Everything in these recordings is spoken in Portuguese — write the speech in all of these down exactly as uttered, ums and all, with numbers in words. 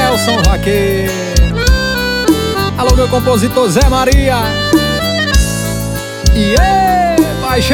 Elson Vaqueiro. Alô, meu compositor Zé Maria. E é paixão.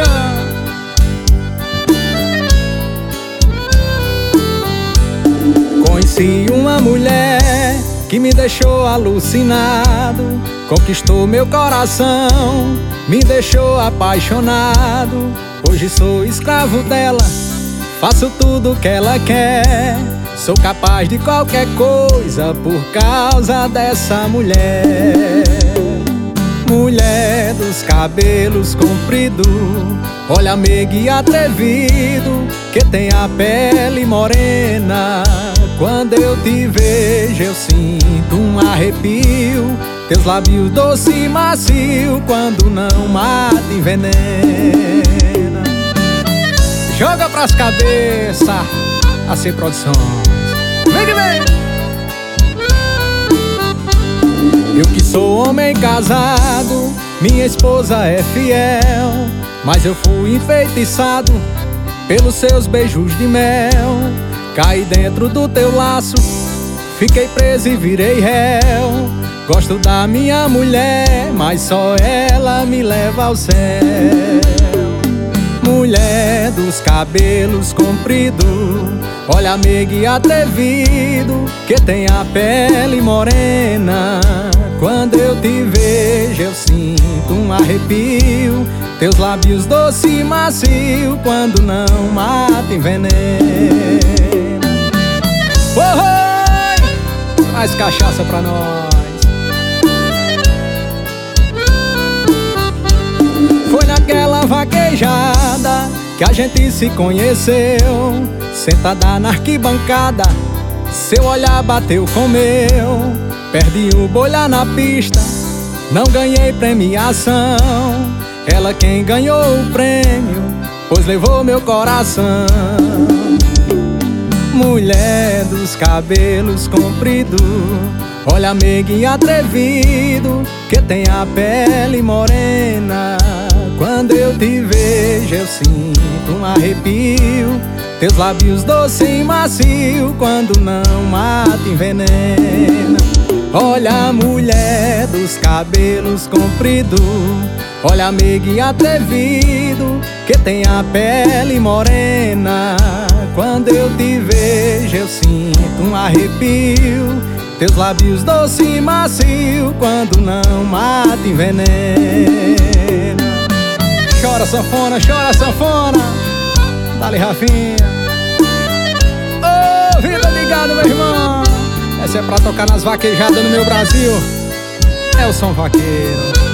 Conheci uma mulher que me deixou alucinado, conquistou meu coração, me deixou apaixonado. Hoje sou escravo dela, faço tudo que ela quer, sou capaz de qualquer coisa por causa dessa mulher. Mulher dos cabelos compridos, olha meigo e atrevido, que tem a pele morena. Quando eu te vejo eu sinto um arrepio, teus lábios doce e macio, quando não mata envenena. Joga pras cabeças, A C Produções. Vem que vem! Eu que sou homem casado, minha esposa é fiel, mas eu fui enfeitiçado pelos seus beijos de mel. Caí dentro do teu laço, fiquei preso e virei réu. Gosto da minha mulher, mas só ela me leva ao céu. Mulher dos cabelos compridos, olha meigo e atrevido, que tem a pele morena. Quando eu te vejo eu sinto um arrepio, teus lábios doce e macio, quando não mata envenena. Oh, oh, traz cachaça pra nós. Foi naquela vaquejada que a gente se conheceu, sentada na arquibancada, seu olhar bateu com meu. Perdi o boi lá na pista, não ganhei premiação, ela quem ganhou o prêmio, pois levou meu coração. Mulher dos cabelos compridos, olha meigo e atrevido, que tem a pele morena. Quando eu te vejo eu sinto um arrepio, teus lábios doce e macio, quando não mata envenena. Olha, mulher dos cabelos compridos, olha meigo e atrevido, que tem a pele morena. Quando eu te vejo eu sinto um arrepio, teus lábios doce e macio, quando não mata envenena. Chora sanfona, chora sanfona, dale Rafinha. Ô, oh, vida ligada, meu irmão. Essa é pra tocar nas vaquejadas no meu Brasil. Elson Vaqueiro.